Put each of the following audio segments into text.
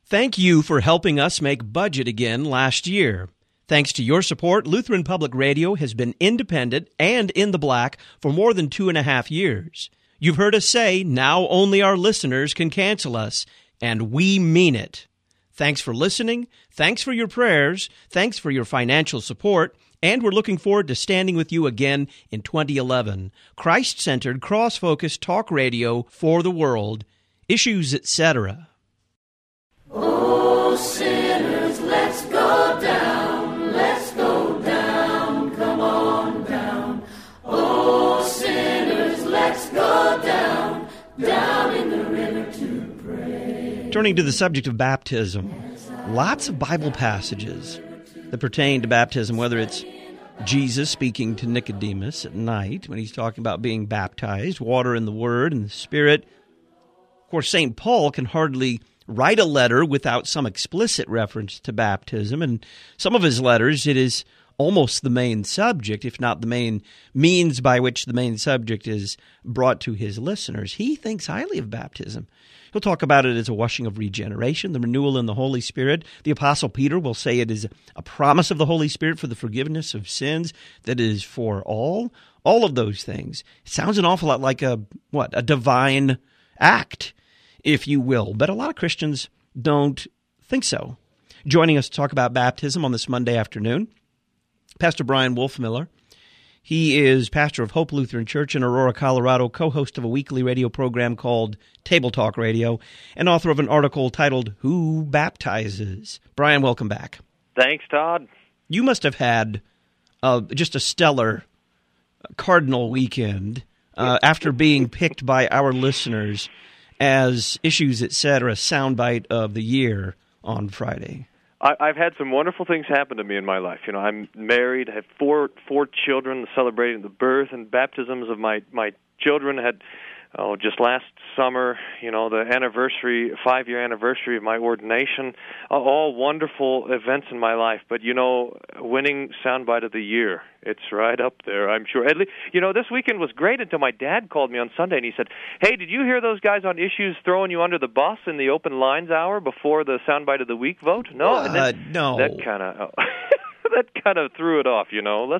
Thank you for helping us make budget again last year. Thanks to your support, Lutheran Public Radio has been independent and in the black for more than 2.5 years. You've heard us say now only our listeners can cancel us, and we mean it. Thanks for listening, thanks for your prayers, thanks for your financial support, and we're looking forward to standing with you again in 2011. Christ-centered, cross-focused talk radio for the world, issues, etc. Oh, sinners, let's go down, come on down. Oh, sinners, let's go down in the river to pray. Turning to the subject of baptism, lots of Bible passages that pertain to baptism, whether it's Jesus speaking to Nicodemus at night when he's talking about being baptized, water in the Word and the Spirit. Of course, St. Paul can hardly write a letter without some explicit reference to baptism. And some of his letters, it is almost the main subject, if not the main means by which the main subject is brought to his listeners. He thinks highly of baptism. He'll talk about it as a washing of regeneration, the renewal in the Holy Spirit. The Apostle Peter will say it is a promise of the Holy Spirit for the forgiveness of sins that is for all. All of those things. It sounds an awful lot like a divine act, if you will. But a lot of Christians don't think so. Joining us to talk about baptism on this Monday afternoon, Pastor Brian Wolfmiller. He is pastor of Hope Lutheran Church in Aurora, Colorado, co-host of a weekly radio program called Table Talk Radio, and author of an article titled, Who Baptizes? Brian, welcome back. Thanks, Todd. You must have had just a stellar Cardinal weekend after being picked by our listeners as Issues, Etc. soundbite of the year on Friday. I've had some wonderful things happen to me in my life. You know, I'm married, I have four children, celebrating the birth and baptisms of my children. Had just last summer, the 5-year anniversary of my ordination. All wonderful events in my life. But, winning soundbite of the year, it's right up there, I'm sure. At least, this weekend was great until my dad called me on Sunday and he said, hey, did you hear those guys on Issues throwing you under the bus in the open lines hour before the soundbite of the week vote? No. No. That kind of threw it off,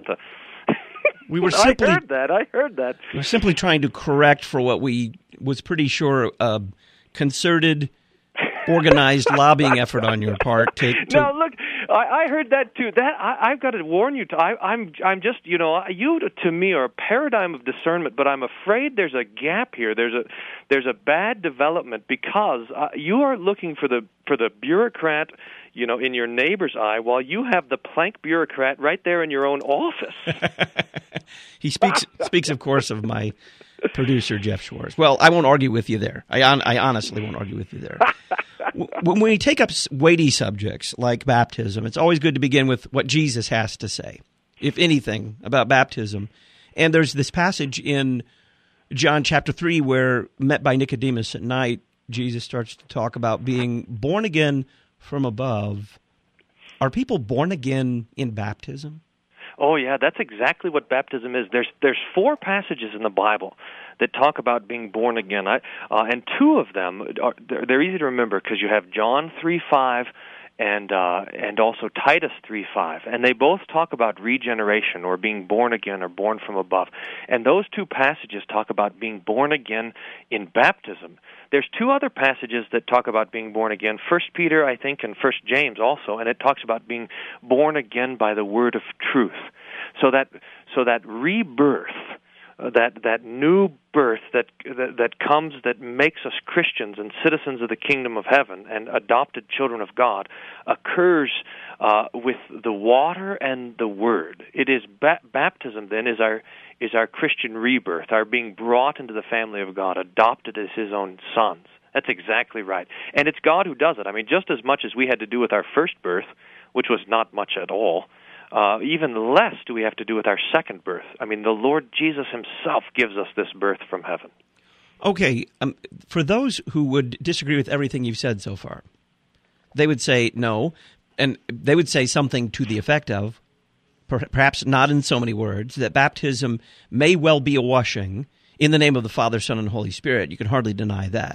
We were simply, I heard that. We were simply trying to correct for what we was pretty sure a concerted, organized lobbying effort on your part. No, look, I heard that too. I've got to warn you. I'm just, you to me are a paradigm of discernment, but I'm afraid there's a gap here. There's a bad development because you are looking for the bureaucrat, in your neighbor's eye, while you have the plank bureaucrat right there in your own office. He speaks, of course, of my producer, Jeff Schwartz. Well, I won't argue with you there. I honestly won't argue with you there. When we take up weighty subjects like baptism, it's always good to begin with what Jesus has to say, if anything, about baptism. And there's this passage in John chapter 3 where, met by Nicodemus at night, Jesus starts to talk about being born again from above. Are people born again in baptism? Oh, yeah, that's exactly what baptism is. There's 4 passages in the Bible that talk about being born again, and 2 of them they're easy to remember because you have John 3:5 and also Titus 3:5, and they both talk about regeneration or being born again or born from above. And those 2 passages talk about being born again in baptism. There's 2 other passages that talk about being born again, 1 Peter, I think, and 1 James also, and it talks about being born again by the word of truth. So that rebirth, that new birth that comes, that makes us Christians and citizens of the kingdom of heaven and adopted children of God, occurs with the water and the word. It is baptism then is our Christian rebirth, our being brought into the family of God, adopted as His own sons. That's exactly right. And it's God who does it. I mean, just as much as we had to do with our first birth, which was not much at all, even less do we have to do with our second birth. I mean, the Lord Jesus Himself gives us this birth from heaven. Okay, for those who would disagree with everything you've said so far, they would say no, and they would say something to the effect of, perhaps not in so many words, that baptism may well be a washing in the name of the Father, Son, and Holy Spirit. You can hardly deny that.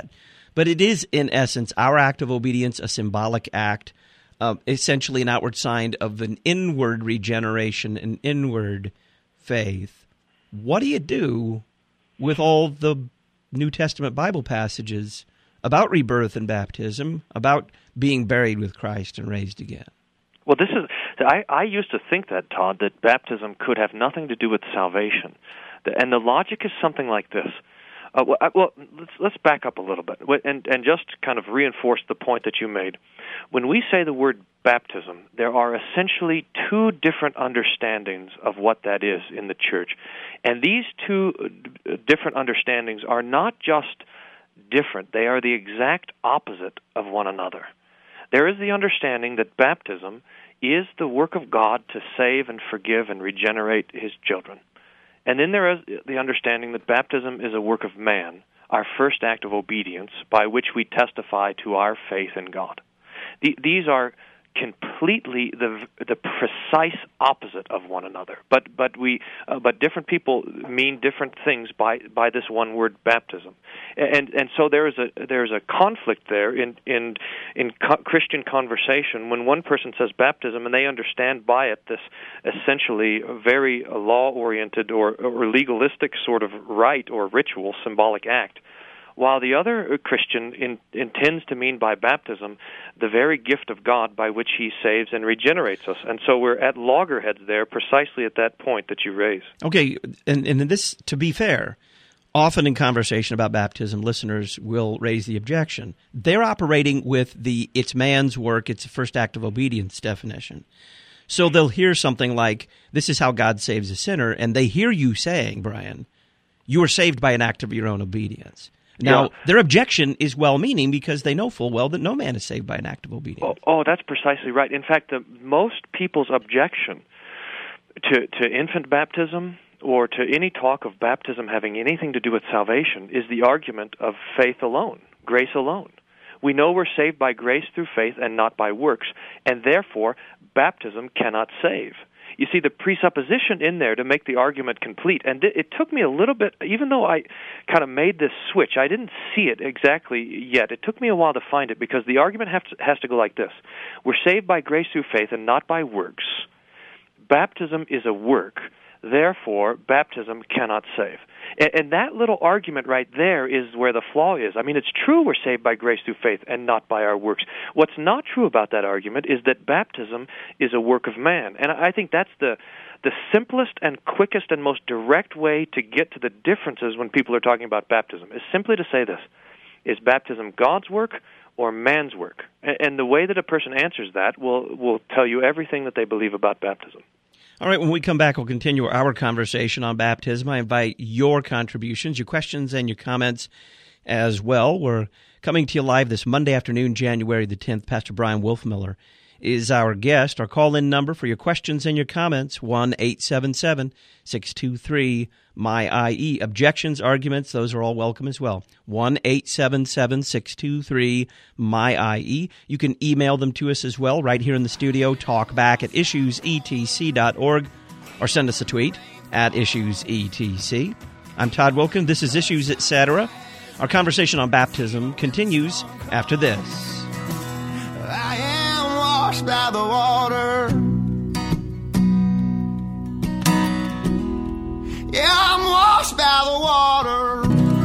But it is, in essence, our act of obedience, a symbolic act, essentially an outward sign of an inward regeneration, an inward faith. What do you do with all the New Testament Bible passages about rebirth and baptism, about being buried with Christ and raised again? Well, I used to think that, Todd, that baptism could have nothing to do with salvation. And the logic is something like this. Let's back up a little bit and just kind of reinforce the point that you made. When we say the word baptism, there are essentially two different understandings of what that is in the church. And these two different understandings are not just different, they are the exact opposite of one another. There is the understanding that baptism is the work of God to save and forgive and regenerate His children. And then there is the understanding that baptism is a work of man, our first act of obedience, by which we testify to our faith in God. These are completely the precise opposite of one another. But different people mean different things by this one word, baptism. And so there is a conflict there in Christian conversation when one person says baptism and they understand by it this essentially very law-oriented or legalistic sort of rite or ritual, symbolic act, while the other Christian intends to mean by baptism the very gift of God by which He saves and regenerates us. And so we're at loggerheads there precisely at that point that you raise. Okay, and this, to be fair, often in conversation about baptism, listeners will raise the objection. They're operating with it's man's work, it's a first act of obedience definition. So they'll hear something like, this is how God saves a sinner, and they hear you saying, Brian, you are saved by an act of your own obedience. Now, their objection is well-meaning because they know full well that no man is saved by an act of obedience. Oh, that's precisely right. In fact, most people's objection to infant baptism or to any talk of baptism having anything to do with salvation is the argument of faith alone, grace alone. We know we're saved by grace through faith and not by works, and therefore baptism cannot save. You see, the presupposition in there to make the argument complete, and it took me a little bit, even though I kind of made this switch, I didn't see it exactly yet. It took me a while to find it, because the argument has to go like this. We're saved by grace through faith and not by works. Baptism is a work. Therefore, baptism cannot save. And that little argument right there is where the flaw is. I mean, it's true we're saved by grace through faith and not by our works. What's not true about that argument is that baptism is a work of man. And I think that's the simplest and quickest and most direct way to get to the differences when people are talking about baptism, is simply to say this. Is baptism God's work or man's work? And the way that a person answers that will tell you everything that they believe about baptism. All right, when we come back, we'll continue our conversation on baptism. I invite your contributions, your questions, and your comments as well. We're coming to you live this Monday afternoon, January the 10th. Pastor Brian Wolfmueller is our guest. Our call-in number for your questions and your comments, 1-877-623-MY-IE. Objections, arguments, those are all welcome as well. 1-877-623-MY-IE. You can email them to us as well right here in the studio, talkback@issuesetc.org, or send us a tweet @issuesetc. I'm Todd Wilken. This is Issues Etc. Our conversation on baptism continues after this. I am washed by the water. Yeah, I'm washed by the water.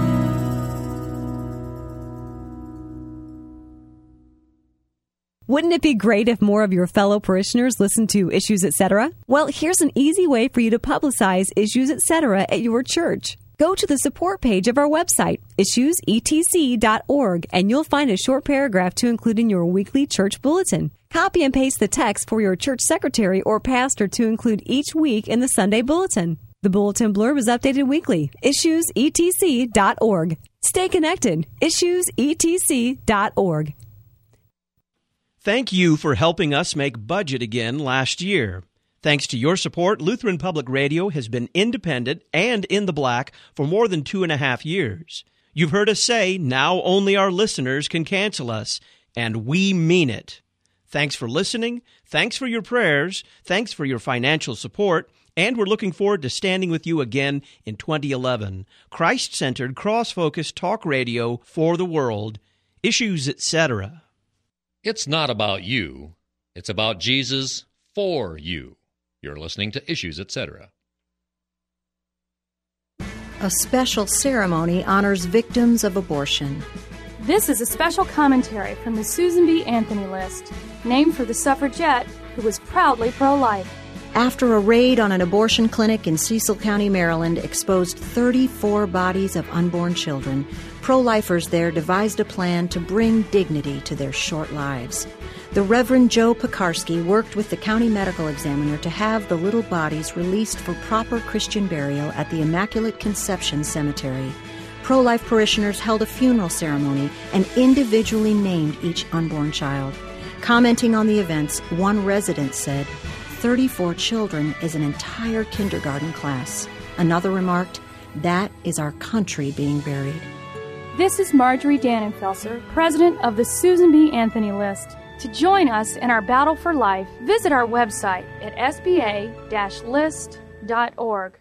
Wouldn't it be great if more of your fellow parishioners listened to Issues Etc.? Well, here's an easy way for you to publicize Issues Etc. at your church. Go to the support page of our website, issuesetc.org, and you'll find a short paragraph to include in your weekly church bulletin. Copy and paste the text for your church secretary or pastor to include each week in the Sunday bulletin. The bulletin blurb is updated weekly. issuesetc.org. Stay connected. issuesetc.org. Thank you for helping us make budget again last year. Thanks to your support, Lutheran Public Radio has been independent and in the black for more than 2.5 years. You've heard us say now only our listeners can cancel us, and we mean it. Thanks for listening. Thanks for your prayers. Thanks for your financial support. And we're looking forward to standing with you again in 2011. Christ-centered, cross-focused talk radio for the world Issues, etc. It's not about you. It's about Jesus for you. You're listening to Issues, etc. A special ceremony honors victims of abortion. This is a special commentary from the Susan B. Anthony List, named for the suffragette who was proudly pro-life. After a raid on an abortion clinic in Cecil County, Maryland, exposed 34 bodies of unborn children, pro-lifers there devised a plan to bring dignity to their short lives. The Reverend Joe Pekarsky worked with the county medical examiner to have the little bodies released for proper Christian burial at the Immaculate Conception Cemetery. Pro-life parishioners held a funeral ceremony and individually named each unborn child. Commenting on the events, one resident said, 34 children is an entire kindergarten class. Another remarked, that is our country being buried. This is Marjorie Dannenfelser, president of the Susan B. Anthony List. To join us in our battle for life, visit our website at sba-list.org.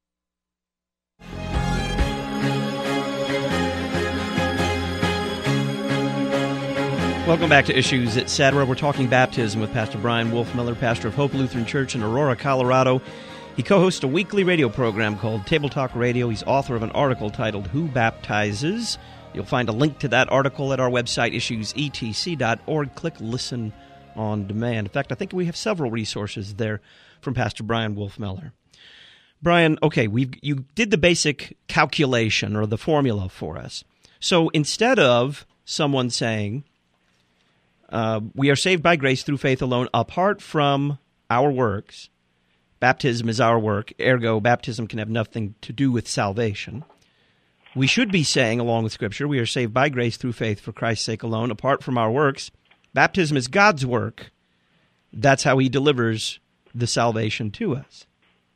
Welcome back to Issues, etc. We're talking baptism with Pastor Brian Wolfmueller, pastor of Hope Lutheran Church in Aurora, Colorado. He co-hosts a weekly radio program called Table Talk Radio. He's author of an article titled Who Baptizes? You'll find a link to that article at our website, issuesetc.org. Click Listen on Demand. In fact, I think we have several resources there from Pastor Brian Wolfmueller. Brian, okay, you did the basic calculation or the formula for us. So instead of someone saying, we are saved by grace through faith alone, apart from our works, baptism is our work, ergo baptism can have nothing to do with salvation. We should be saying, along with Scripture, we are saved by grace through faith for Christ's sake alone, apart from our works. Baptism is God's work. That's how He delivers the salvation to us.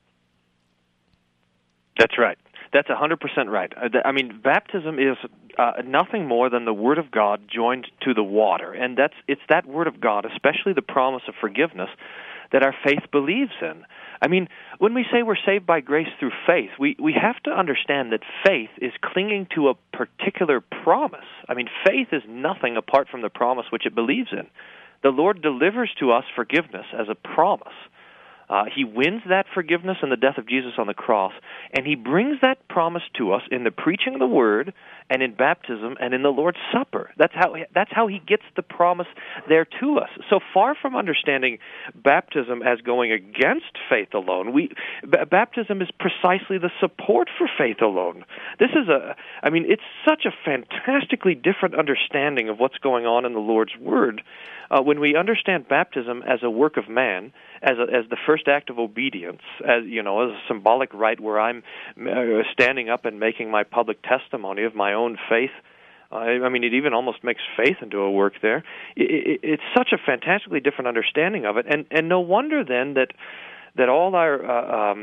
That's right. That's 100% right. I mean, baptism is nothing more than the Word of God joined to the water, and it's that Word of God, especially the promise of forgiveness, that our faith believes in. I mean, when we say we're saved by grace through faith, we have to understand that faith is clinging to a particular promise. I mean, faith is nothing apart from the promise which it believes in. The Lord delivers to us forgiveness as a promise. He wins that forgiveness in the death of Jesus on the cross, and He brings that promise to us in the preaching of the Word and in baptism and in the Lord's Supper. That's how He gets the promise there to us. So far from understanding baptism as going against faith alone, baptism is precisely the support for faith alone. It's such a fantastically different understanding of what's going on in the Lord's Word when we understand baptism as a work of man, as the first act of obedience, as a symbolic rite where I'm standing up and making my public testimony of my own faith. It even almost makes faith into a work there. It's such a fantastically different understanding of it, and no wonder then that all our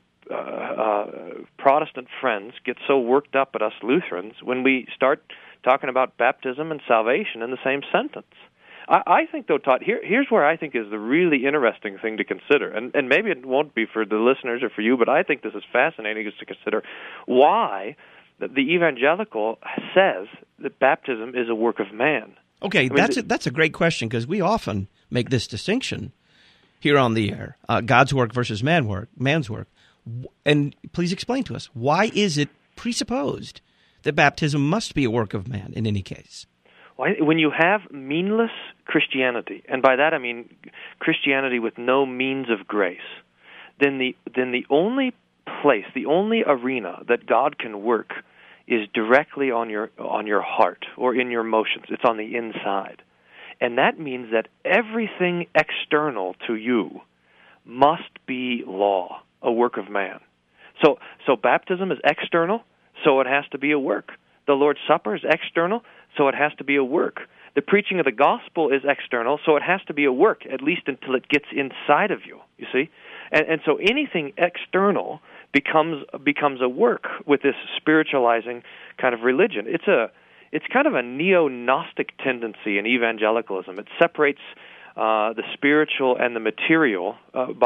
Protestant friends get so worked up at us Lutherans when we start talking about baptism and salvation in the same sentence. I think, though, Todd, here's where I think is the really interesting thing to consider, and maybe it won't be for the listeners or for you, but I think this is fascinating is to consider why the evangelical says that baptism is a work of man. Okay, that's a great question, because we often make this distinction here on the air, God's work versus man's work. And please explain to us, why is it presupposed that baptism must be a work of man in any case? When you have meanless Christianity, and by that I mean Christianity with no means of grace, then the only place, the only arena that God can work is directly on your heart or in your emotions. It's on the inside. And that means that everything external to you must be law, a work of man. So baptism is external, so it has to be a work. The Lord's Supper is external, so it has to be a work. The preaching of the gospel is external, so it has to be a work, at least until it gets inside of you, you see? And so anything external becomes a work with this spiritualizing kind of religion. It's kind of a neo-Gnostic tendency in evangelicalism. It separates the spiritual and the material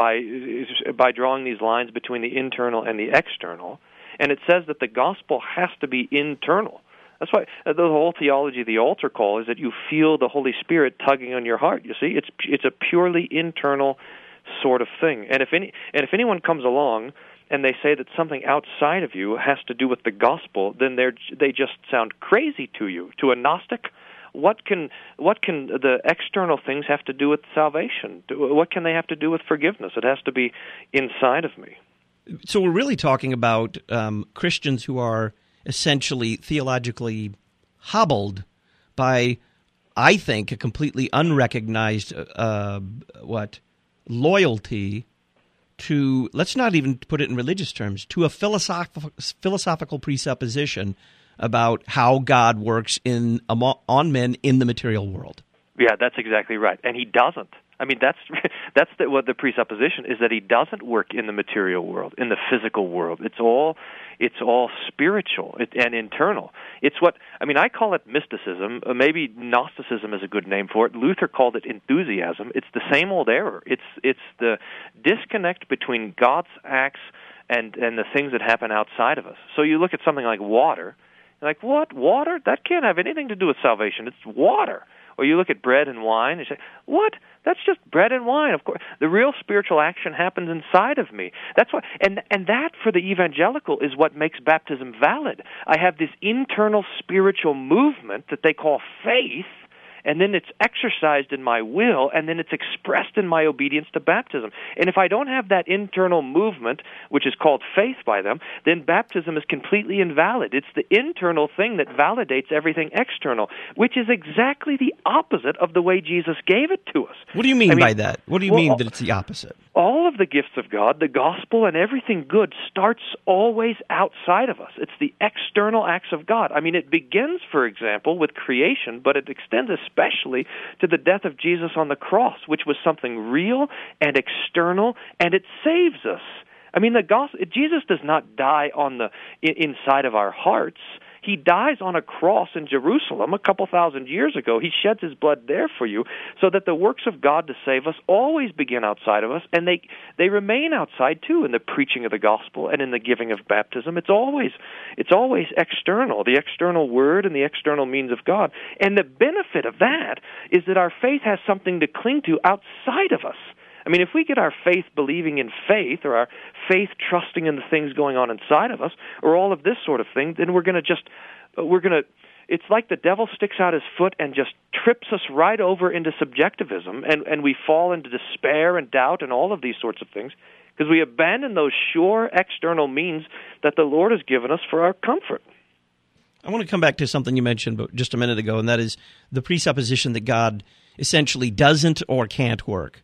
by drawing these lines between the internal and the external. And it says that the gospel has to be internal. That's why the whole theology of the altar call is that you feel the Holy Spirit tugging on your heart. You see, it's a purely internal sort of thing. And if anyone comes along and they say that something outside of you has to do with the gospel, then they just sound crazy to you. To a Gnostic, what can the external things have to do with salvation? What can they have to do with forgiveness? It has to be inside of me. So we're really talking about Christians who are essentially theologically hobbled by, I think, a completely unrecognized loyalty to, let's not even put it in religious terms, to a philosophical presupposition about how God works on men in the material world. Yeah, that's exactly right. And he doesn't. I mean, that's what the presupposition is, that he doesn't work in the material world, in the physical world. It's all spiritual and internal. It's what, I mean, I call it mysticism. Maybe Gnosticism is a good name for it. Luther called it enthusiasm. It's the same old error. It's the disconnect between God's acts and the things that happen outside of us. So you look at something like water, like, what? Water? That can't have anything to do with salvation. It's water. Or you look at bread and wine and say, what? That's just bread and wine. Of course, the real spiritual action happens inside of me. That's why, and that for the evangelical is what makes baptism valid. I have this internal spiritual movement that they call faith, and then it's exercised in my will, and then it's expressed in my obedience to baptism. And if I don't have that internal movement, which is called faith by them, then baptism is completely invalid. It's the internal thing that validates everything external, which is exactly the opposite of the way Jesus gave it to us. What do you mean by that? What do you mean that it's the opposite? All of the gifts of God, the gospel, and everything good starts always outside of us. It's the external acts of God. I mean, it begins, for example, with creation, but it extends especially to the death of Jesus on the cross, which was something real and external, and it saves us. I mean, the gospel, Jesus does not die on the inside of our hearts. He dies on a cross in Jerusalem a couple thousand years ago. He sheds his blood there for you, so that the works of God to save us always begin outside of us, and they remain outside too in the preaching of the gospel and in the giving of baptism. It's always external, the external word and the external means of God. And the benefit of that is that our faith has something to cling to outside of us. I mean, if we get our faith believing in faith, or our faith trusting in the things going on inside of us, or all of this sort of thing, then it's like the devil sticks out his foot and just trips us right over into subjectivism, and we fall into despair and doubt and all of these sorts of things, because we abandon those sure external means that the Lord has given us for our comfort. I want to come back to something you mentioned just a minute ago, and that is the presupposition that God essentially doesn't or can't work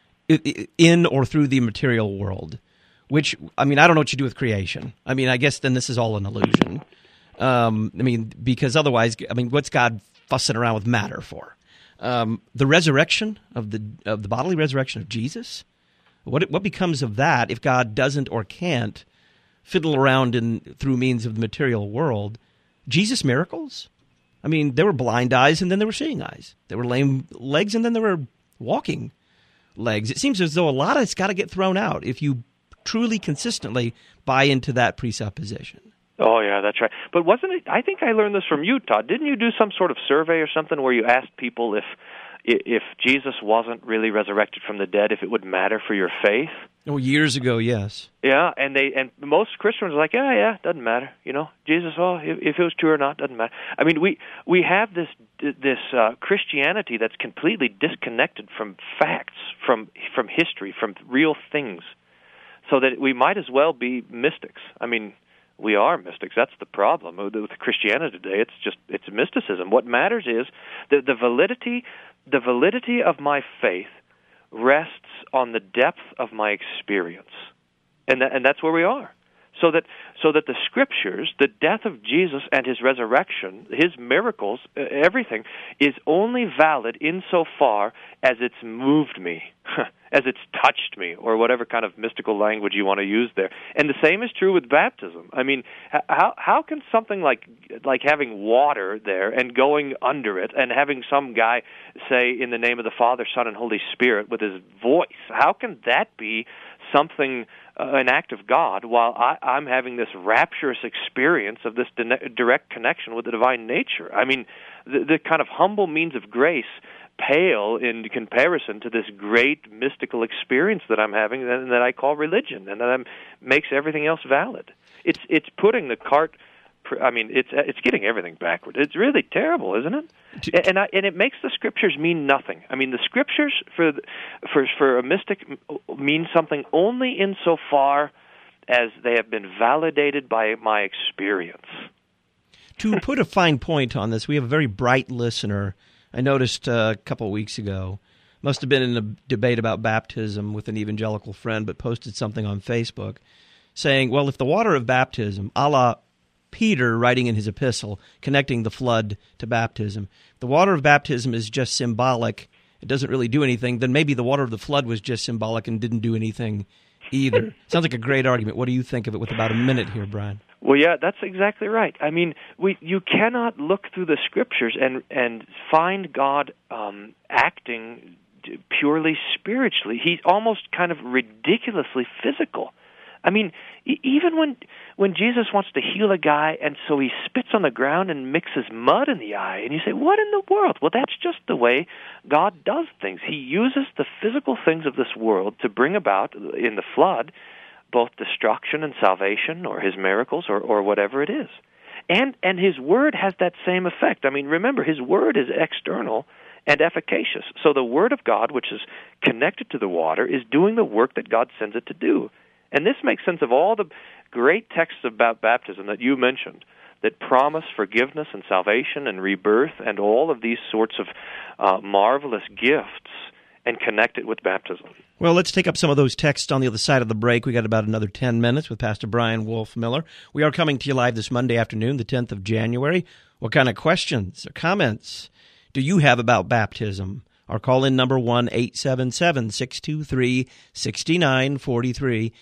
in or through the material world, which, I mean, I don't know what you do with creation. I mean, I guess then this is all an illusion. I mean, because otherwise, I mean, what's God fussing around with matter for? The resurrection of the bodily resurrection of Jesus, what becomes of that if God doesn't or can't fiddle around through means of the material world? Jesus' miracles? I mean, there were blind eyes and then there were seeing eyes. There were lame legs and then there were walking legs. It seems as though a lot of it's got to get thrown out if you truly consistently buy into that presupposition. Oh, yeah, that's right. But wasn't it, I think I learned this from you, Todd. Didn't you do some sort of survey or something where you asked people if Jesus wasn't really resurrected from the dead, if it would matter for your faith? Oh, years ago, yes. Yeah, and most Christians are like, yeah, doesn't matter. You know, Jesus, if it was true or not, doesn't matter. I mean, we have this Christianity that's completely disconnected from facts, from history, from real things, so that we might as well be mystics. I mean, we are mystics. That's the problem with Christianity today. It's mysticism. What matters is the validity of my faith rests on the depth of my experience, and that's where we are. So that the Scriptures, the death of Jesus and his resurrection, his miracles, everything is only valid insofar as it's moved me, as it's touched me, or whatever kind of mystical language you want to use there. And the same is true with baptism. I mean, how can something like having water there and going under it and having some guy say in the name of the Father, Son, and Holy Spirit with his voice, how can that be something, an act of God, while I'm having this rapturous experience of this direct connection with the divine nature. I mean, the kind of humble means of grace pale in comparison to this great mystical experience that I'm having and that I call religion, and that makes everything else valid. It's putting the cart. I mean, it's getting everything backward. It's really terrible, isn't it? And it makes the Scriptures mean nothing. I mean, the Scriptures for a mystic mean something only insofar as they have been validated by my experience. To put a fine point on this, we have a very bright listener. I noticed a couple of weeks ago, must have been in a debate about baptism with an evangelical friend, but posted something on Facebook saying, well, if the water of baptism, a la Peter writing in his epistle, connecting the flood to baptism, the water of baptism is just symbolic, it doesn't really do anything, then maybe the water of the flood was just symbolic and didn't do anything either. Sounds like a great argument. What do you think of it with about a minute here, Brian? Well, yeah, that's exactly right. I mean, you cannot look through the Scriptures and find God acting purely spiritually. He's almost kind of ridiculously physical. I mean, even when Jesus wants to heal a guy, and so he spits on the ground and mixes mud in the eye, and you say, what in the world? Well, that's just the way God does things. He uses the physical things of this world to bring about, in the flood, both destruction and salvation, or his miracles, or whatever it is. And his word has that same effect. I mean, remember, his word is external and efficacious. So the word of God, which is connected to the water, is doing the work that God sends it to do. And this makes sense of all the great texts about baptism that you mentioned that promise forgiveness and salvation and rebirth and all of these sorts of marvelous gifts, and connect it with baptism. Well, let's take up some of those texts on the other side of the break. We got about another 10 minutes with Pastor Brian Wolfmueller. We are coming to you live this Monday afternoon, the 10th of January. What kind of questions or comments do you have about baptism? Our call-in number 1-877-623-6943,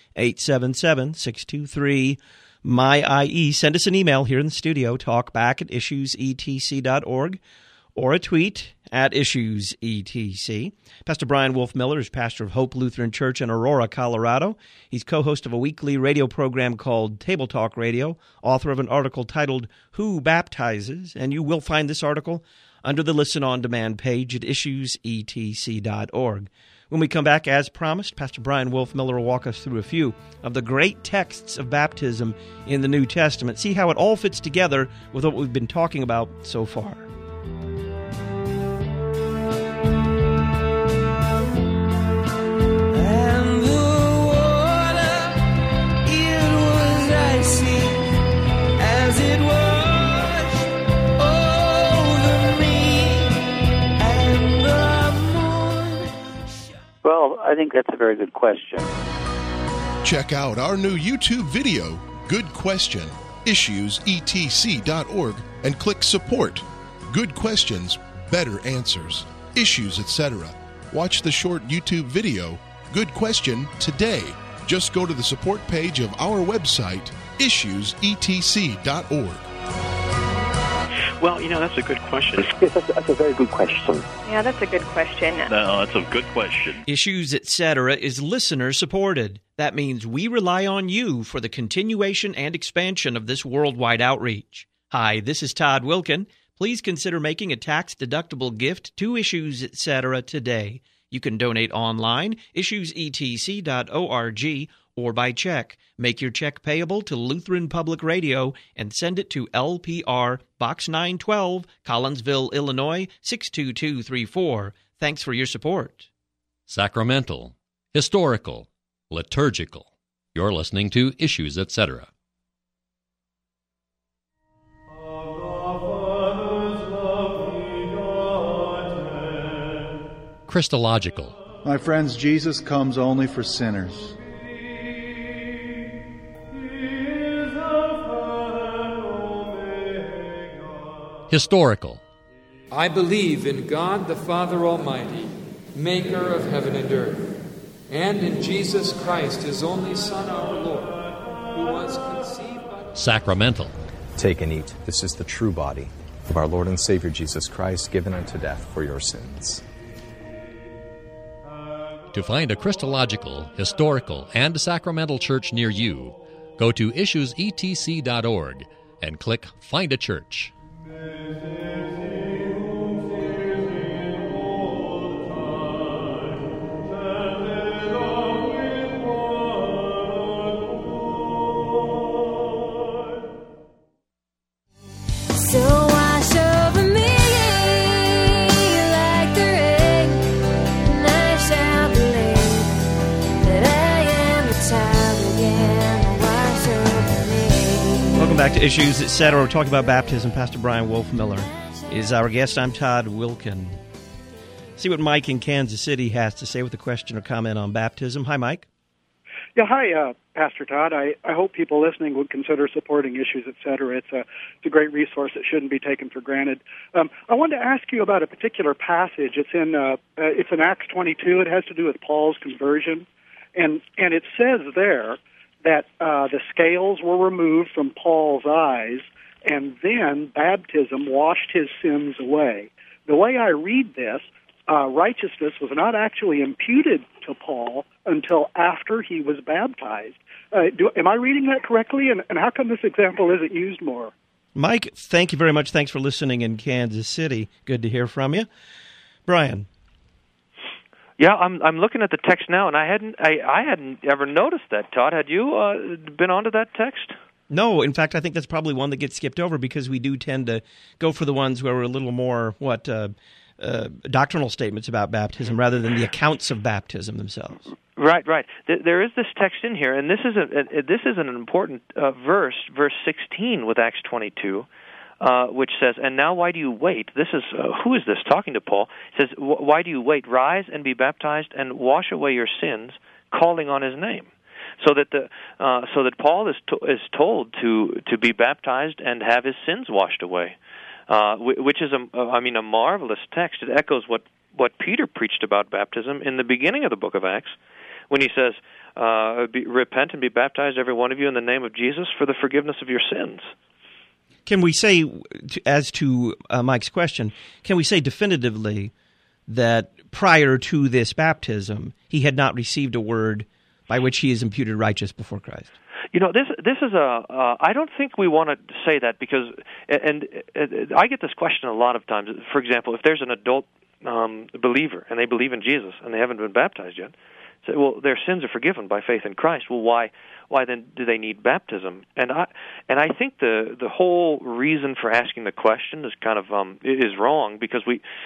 877-623-MY-IE. Send us an email here in the studio, talkback@issuesetc.org, or a tweet at issuesetc. Pastor Brian Wolfmueller is pastor of Hope Lutheran Church in Aurora, Colorado. He's co-host of a weekly radio program called Table Talk Radio, author of an article titled Who Baptizes? And you will find this article under the Listen On Demand page at issuesetc.org. When we come back, as promised, Pastor Brian Wolfmueller will walk us through a few of the great texts of baptism in the New Testament, see how it all fits together with what we've been talking about so far. Well, I think that's a very good question. Check out our new YouTube video, Good Question, issuesetc.org, and click Support. Good questions, better answers, issues, etc. Watch the short YouTube video, Good Question, today. Just go to the support page of our website, issuesetc.org. Well, that's a good question. Yes, that's a very good question. Yeah, that's a good question. No, that's a good question. Issues, etc. is listener-supported. That means we rely on you for the continuation and expansion of this worldwide outreach. Hi, this is Todd Wilkin. Please consider making a tax-deductible gift to Issues, etc. today. You can donate online, issuesetc.org, or by check. Make your check payable to Lutheran Public Radio and send it to LPR Box 912, Collinsville, Illinois, 62234. Thanks for your support. Sacramental, historical, liturgical. You're listening to Issues, etc. Christological. My friends, Jesus comes only for sinners. Historical. I believe in God the Father Almighty, maker of heaven and earth, and in Jesus Christ, his only Son, our Lord, who was conceived by... Sacramental. Take and eat. This is the true body of our Lord and Savior Jesus Christ, given unto death for your sins. To find a Christological, historical, and sacramental church near you, go to issuesetc.org and click Find a Church. So wash over me like the rain, and I shall believe that I am a child again. Wash over me. Welcome back to Issues, Etc. We're talking about baptism. Pastor Brian Wolfmiller is our guest. I'm Todd Wilkin. See what Mike in Kansas City has to say with a question or comment on baptism. Hi, Mike. Yeah, hi, Pastor Todd. I hope people listening would consider supporting Issues, Etc. It's a great resource that shouldn't be taken for granted. I wanted to ask you about a particular passage. It's in Acts 22. It has to do with Paul's conversion, and it says there that the scales were removed from Paul's eyes, and then baptism washed his sins away. The way I read this, righteousness was not actually imputed to Paul until after he was baptized. Am I reading that correctly? And how come this example isn't used more? Mike, thank you very much. Thanks for listening in Kansas City. Good to hear from you. Brian. Yeah, I'm looking at the text now, and I hadn't ever noticed that. Todd, had you been onto that text? No, in fact, I think that's probably one that gets skipped over because we do tend to go for the ones where we're a little more doctrinal statements about baptism rather than the accounts of baptism themselves. Right. There is this text in here, and this is an important verse 16 with Acts 22, which says, "And now why do you wait?" This is who is this talking to Paul? It says, "Why do you wait? Rise and be baptized, and wash away your sins, calling on His name." So that Paul is told to be baptized and have his sins washed away. Which is a marvelous text. It echoes what Peter preached about baptism in the beginning of the book of Acts, when he says, "Repent and be baptized, every one of you, in the name of Jesus, for the forgiveness of your sins." Can we say, as to Mike's question, can we say definitively that prior to this baptism, he had not received a word by which he is imputed righteous before Christ? You know, this is I don't think we want to say that because, and I get this question a lot of times. For example, if there's an adult believer and they believe in Jesus and they haven't been baptized yet, say, well, their sins are forgiven by faith in Christ. Well, why then do they need baptism? And I think the whole reason for asking the question is kind of is wrong because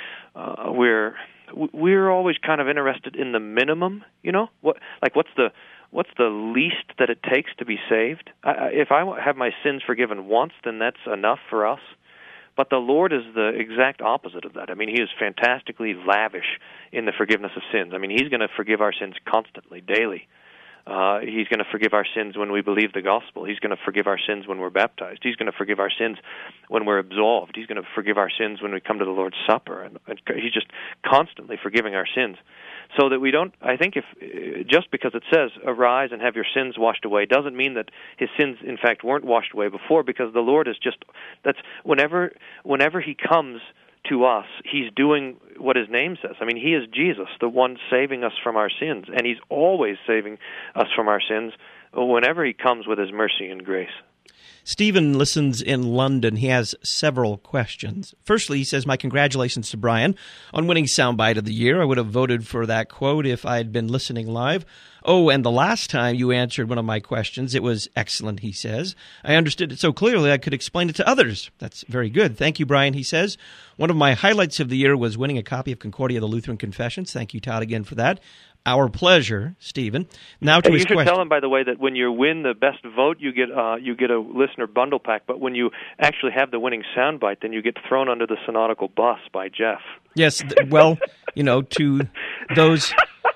we're always kind of interested in the minimum. You know, what's the least that it takes to be saved? If I have my sins forgiven once, then that's enough for us. But the Lord is the exact opposite of that. I mean, He is fantastically lavish in the forgiveness of sins. I mean, He's going to forgive our sins constantly, daily. He's going to forgive our sins when we believe the gospel. He's going to forgive our sins when we're baptized. He's going to forgive our sins when we're absolved. He's going to forgive our sins when we come to the Lord's Supper. And He's just constantly forgiving our sins. So that we don't, I think just because it says, arise and have your sins washed away, doesn't mean that His sins, in fact, weren't washed away before, because the Lord is that's whenever He comes to us, He's doing what His name says. I mean, He is Jesus, the one saving us from our sins, and He's always saving us from our sins whenever He comes with His mercy and grace. Stephen listens in London. He has several questions. Firstly, he says, "My congratulations to Brian on winning Soundbite of the Year. I would have voted for that quote if I had been listening live. Oh, and the last time you answered one of my questions, it was excellent," he says. "I understood it so clearly I could explain it to others." That's very good. Thank you, Brian, he says. "One of my highlights of the year was winning a copy of Concordia, the Lutheran Confessions." Thank you, Todd, again for that. Our pleasure, Stephen. Now to his question. You should tell him, by the way, that when you win the best vote, you get a listener bundle pack. But when you actually have the winning soundbite, then you get thrown under the synodical bus by Jeff. Yes, well, to those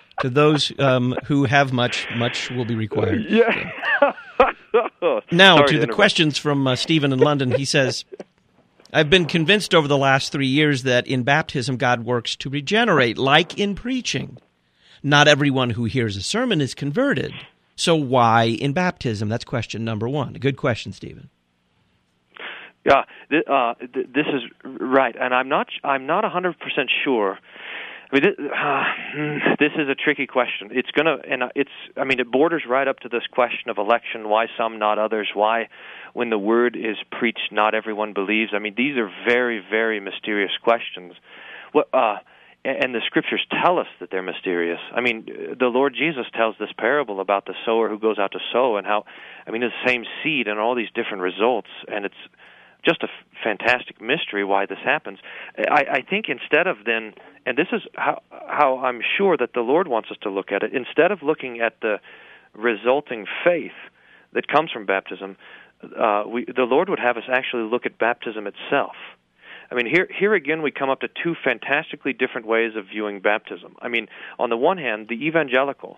who have much will be required. Yeah. Now Sorry to the questions from Stephen in London. He says, "I've been convinced over the last 3 years that in baptism God works to regenerate, like in preaching. Not everyone who hears a sermon is converted. So why in baptism?" That's question number one. A good question, Stephen. Yeah, this is right, and I'm not 100% sure I mean, this is a tricky question. It borders right up to this question of election. Why some, not others? Why, when the word is preached, not everyone believes? I mean, these are very, very mysterious questions. And the Scriptures tell us that they're mysterious. I mean, the Lord Jesus tells this parable about the sower who goes out to sow, and how, the same seed and all these different results, and it's just a fantastic mystery why this happens. I think instead of then, and this is how I'm sure that the Lord wants us to look at it, instead of looking at the resulting faith that comes from baptism, the Lord would have us actually look at baptism itself. I mean, here again we come up to two fantastically different ways of viewing baptism. I mean, on the one hand, the evangelical,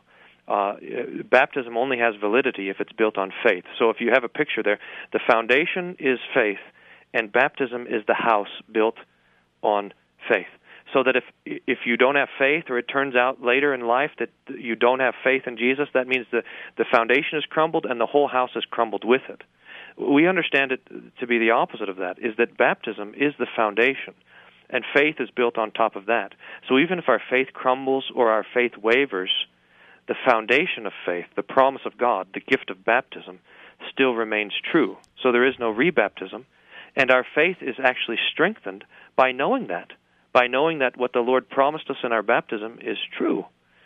baptism only has validity if it's built on faith. So if you have a picture there, the foundation is faith, and baptism is the house built on faith. So that if you don't have faith, or it turns out later in life that you don't have faith in Jesus, that means the foundation is crumbled and the whole house is crumbled with it. We understand it to be the opposite of that, is that baptism is the foundation, and faith is built on top of that. So even if our faith crumbles or our faith wavers, the foundation of faith, the promise of God, the gift of baptism, still remains true. So there is no rebaptism, and our faith is actually strengthened by knowing that what the Lord promised us in our baptism is true.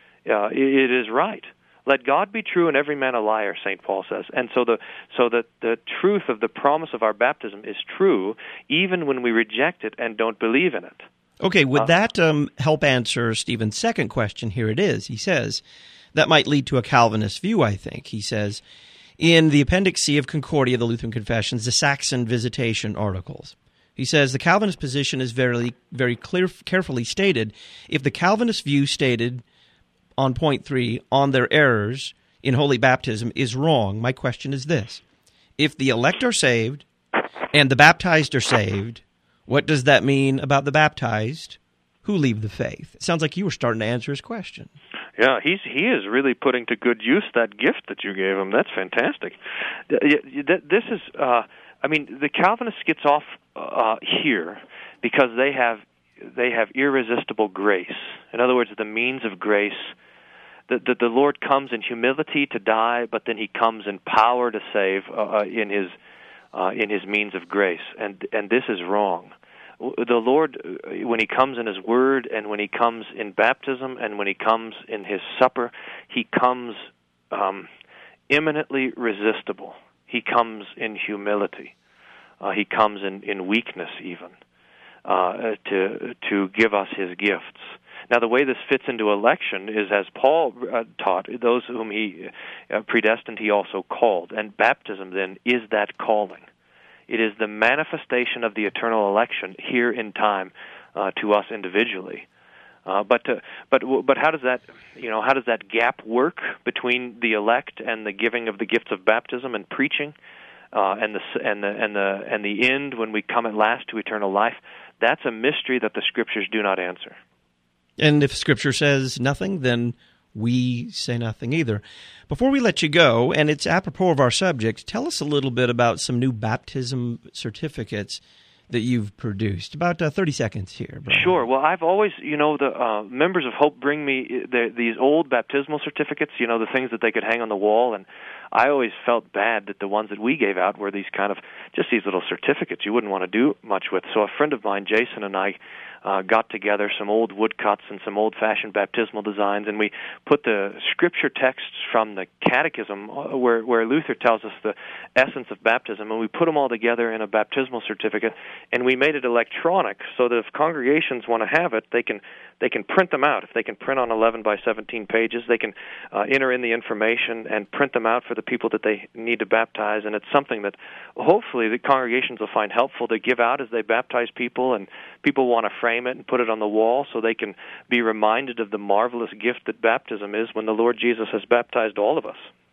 It is right. Let God be true and every man a liar, St. Paul says. And so the truth of the promise of our baptism is true even when we reject it and don't believe in it. Okay, would that help answer Stephen's second question? Here it is. He says, that might lead to a Calvinist view, I think. He says, in the Appendix C of Concordia, the Lutheran Confessions, the Saxon Visitation Articles, he says, the Calvinist position is very, very carefully stated. If the Calvinist view stated on point 3 on their errors in holy baptism is wrong, my question is this. If the elect are saved and the baptized are saved, what does that mean about the baptized who leave the faith? It sounds like you were starting to answer his question. Yeah, he is really putting to good use that gift that you gave him. That's fantastic. This is, the Calvinist gets off here because they have irresistible grace. In other words, the means of grace. The Lord comes in humility to die, but then He comes in power to save in His means of grace, and this is wrong. The Lord, when He comes in His Word, and when He comes in baptism, and when He comes in His supper, He comes imminently resistible. He comes in humility. He comes in weakness even to give us His gifts. Now, the way this fits into election is, as Paul taught, those whom He predestined, He also called. And baptism, then, is that calling. It is the manifestation of the eternal election here in time to us individually. But how does that gap work between the elect and the giving of the gifts of baptism and preaching, and the end when we come at last to eternal life? That's a mystery that the Scriptures do not answer. And if Scripture says nothing, then we say nothing either. Before we let you go, and it's apropos of our subject, tell us a little bit about some new baptism certificates that you've produced. About 30 seconds here, Brian. Sure. Well, I've always, the members of Hope bring me these old baptismal certificates, the things that they could hang on the wall, and I always felt bad that the ones that we gave out were these just these little certificates you wouldn't want to do much with. So a friend of mine, Jason, and I got together some old woodcuts and some old-fashioned baptismal designs, and we put the scripture texts from the Catechism, where Luther tells us the essence of baptism, and we put them all together in a baptismal certificate, and we made it electronic so that if congregations want to have it, they can print them out. If they can print on 11 by 17 pages, they can enter in the information and print them out for the people that they need to baptize, and it's something that hopefully the congregations will find helpful to give out as they baptize people, and people want to frame it and put it on the wall so they can be reminded of the marvelous gift that baptism is when the Lord Jesus has baptized all of us.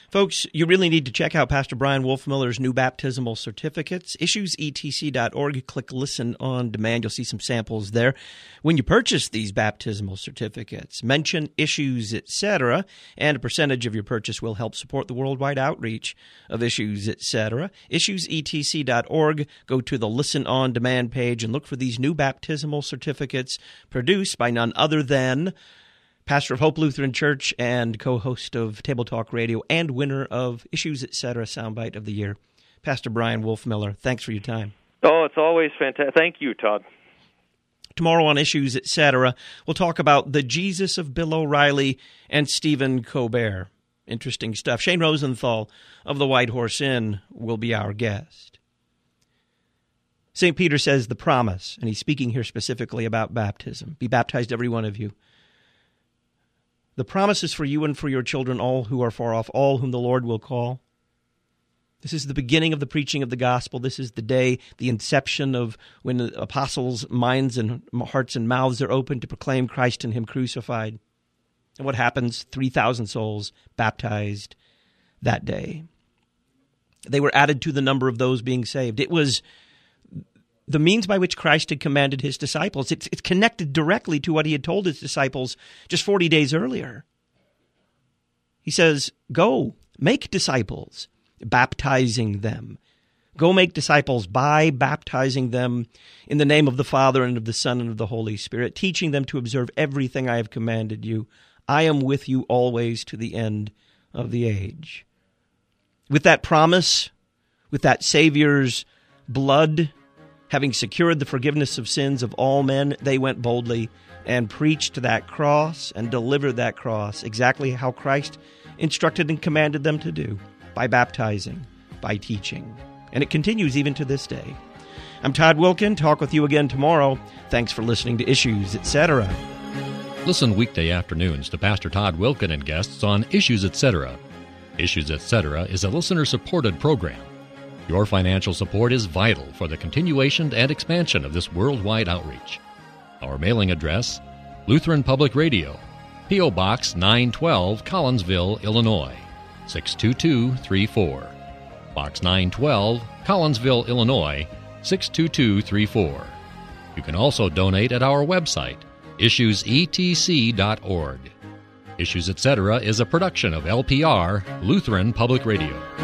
Folks, you really need to check out Pastor Brian Wolfmiller's new baptismal certificates. IssuesETC.org. Click Listen on Demand. You'll see some samples there. When you purchase these baptismal certificates, mention Issues, etc., and a percentage of your purchase will help support the worldwide outreach of Issues, etc. IssuesETC.org. Go to the Listen on Demand page and look for these new baptismal certificates produced by none other than pastor of Hope Lutheran Church and co-host of Table Talk Radio and winner of Issues, Etc. Soundbite of the Year, Pastor Brian Wolfmiller. Thanks for your time. Oh, it's always fantastic. Thank you, Todd. Tomorrow on Issues, Etc., we'll talk about the Jesus of Bill O'Reilly and Stephen Colbert. Interesting stuff. Shane Rosenthal of the White Horse Inn will be our guest. St. Peter says the promise, and he's speaking here specifically about baptism. Be baptized, every one of you. The promise is for you and for your children, all who are far off, all whom the Lord will call. This is the beginning of the preaching of the gospel. This is the day, the inception of when the apostles' minds and hearts and mouths are open to proclaim Christ and Him crucified. And what happens? 3,000 souls baptized that day. They were added to the number of those being saved. It was the means by which Christ had commanded His disciples. It's connected directly to what He had told His disciples just 40 days earlier. He says, go, make disciples, baptizing them. Go make disciples by baptizing them in the name of the Father and of the Son and of the Holy Spirit, teaching them to observe everything I have commanded you. I am with you always to the end of the age. With that promise, with that Savior's blood, having secured the forgiveness of sins of all men, they went boldly and preached that cross and delivered that cross exactly how Christ instructed and commanded them to do, by baptizing, by teaching. And it continues even to this day. I'm Todd Wilkin. Talk with you again tomorrow. Thanks for listening to Issues, Etc. Listen weekday afternoons to Pastor Todd Wilkin and guests on Issues, Etc. Issues, Etc. is a listener-supported program. Your financial support is vital for the continuation and expansion of this worldwide outreach. Our mailing address, Lutheran Public Radio, P.O. Box 912, Collinsville, Illinois, 62234. Box 912, Collinsville, Illinois, 62234. You can also donate at our website, issuesetc.org. Issues, Etc. is a production of LPR, Lutheran Public Radio.